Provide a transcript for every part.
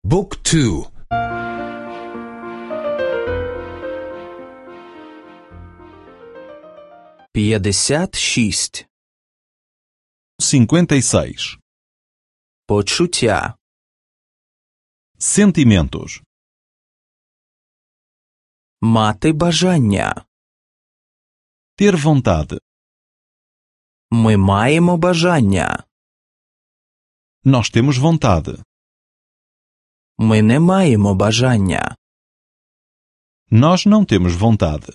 Book 2. 56. 56. Почуття. Sentimentos. Мати бажання. Ter vontade. Ми маємо бажання. Nós temos vontade. Ми не маємо бажання. Nós não temos vontade.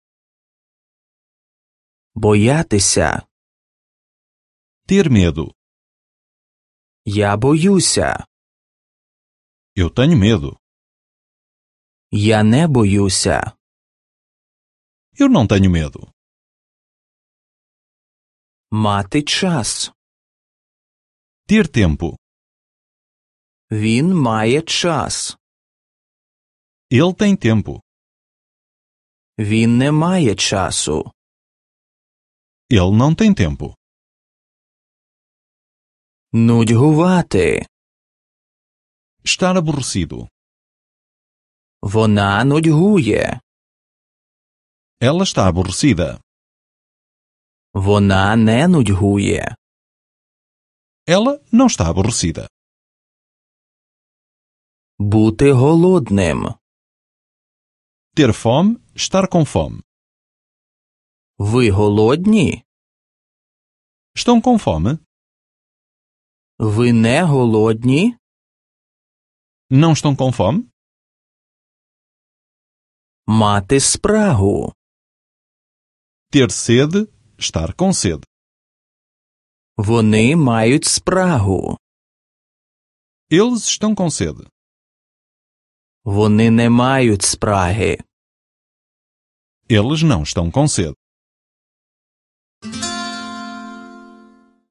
Боятися. Ter medo. Я боюся. Eu tenho medo. Я не боюся. Eu não tenho medo. Мати час. Ter tempo. Він має час. Ele tem tempo. Він не має часу. Ele não tem tempo. Нудьгувати. Estar aborrecido. Вона нудьгує. Ela está aborrecida. Вона не нудьгує. Ela não está aborrecida. Бути голодним. Ter fome, estar com fome. Ви голодні? Estão com fome? Ви не голодні? Não estão com fome? Мати спрагу. Ter sede, estar com sede. Вони мають спрагу. Eles estão com sede. Вони не мають спраги. Eles não estão com sede.